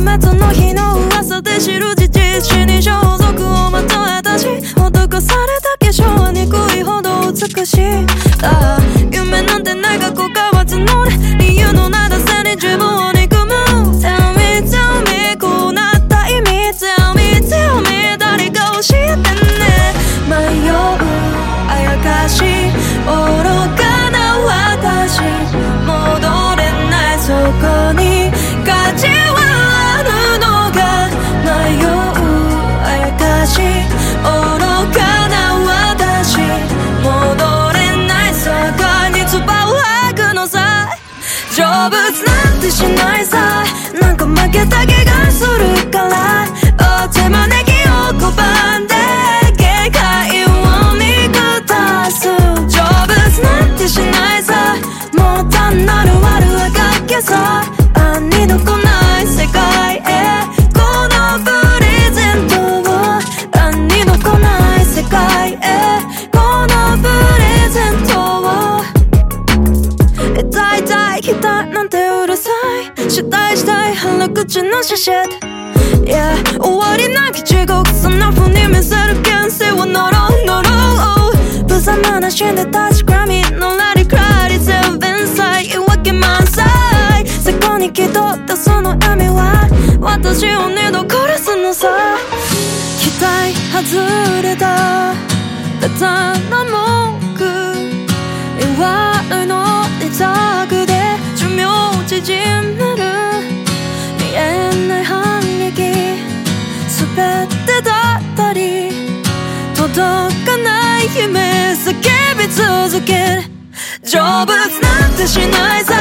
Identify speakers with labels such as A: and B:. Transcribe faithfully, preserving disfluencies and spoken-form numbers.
A: 末の日の噂で知る事実、死に装束をまとえたし、施された化粧は憎いほど美しい。ああ夢なんてない過去が募る理由のなさに自分を憎む。 Tell me tell me こうなった意味 Tell me tell me 誰か教えてね。迷うあやかし愚かな私、戻れないそこに価値はあるのか。迷うあやかし愚かな私、戻れないそこに唾を吐くのさ。成仏なんてしないさ、なんか負けた気がするからお手招きを拒んで限界を見下す。成仏なんてしないさ、もう単なる悪あがきさ。あ二度来ない世界へこのプレゼントを、あ二度来ない世界へこのプレゼントを。痛い痛い期待なんてうるさい、したいしたい腹口のシャシェット Yeah 終わりなき地獄、そんな風に見せる現世はノロノロ。無様な死んで立ちくらみのらりくらり全弁済、言い訳満載。そこに気取ったその意味は私を二度殺すのさ。期待外れたただの文句、言わないの二択で寿命縮める。見えない反撃全てだったり、届かない夢叫び続ける。成仏なんてしないさ、